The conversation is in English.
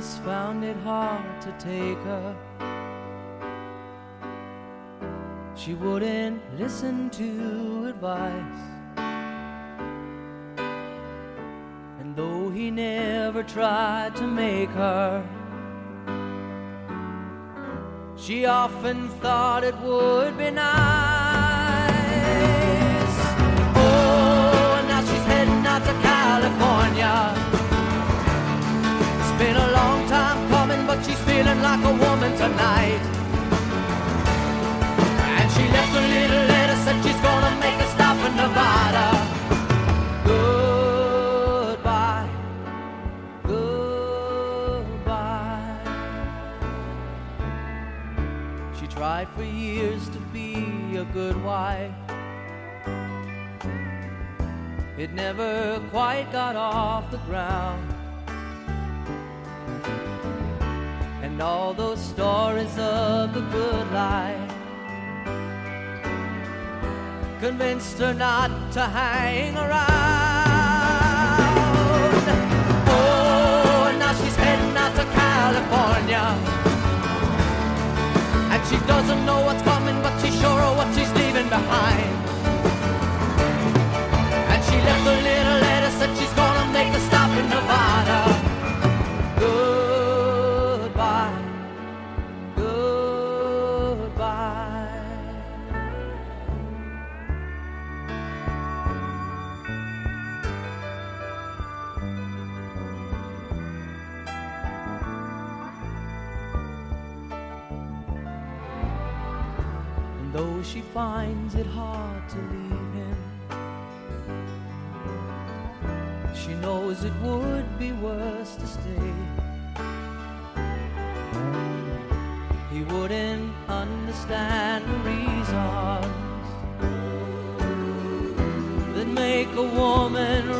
always found it hard to take her. She wouldn't listen to advice, and though he never tried to make her, she often thought it would be nice. Oh, and now she's heading out to California. It's been a long time coming, but she's feeling like a woman tonight. And she left a little letter, said she's gonna make a stop in Nevada. Goodbye, goodbye. She tried for years to be a good wife. It never quite got off the ground. And all those stories of the good life convinced her not to hang around. Oh, and now she's heading out to California, and she doesn't know what's coming, but she's sure of what she's leaving behind. And she left a little letter, said she's gonna make a stop in Nevada. Goodbye, goodbye. And though she finds it hard to leave him, she knows it would be worse to stay. He wouldn't understand the reasons that make a woman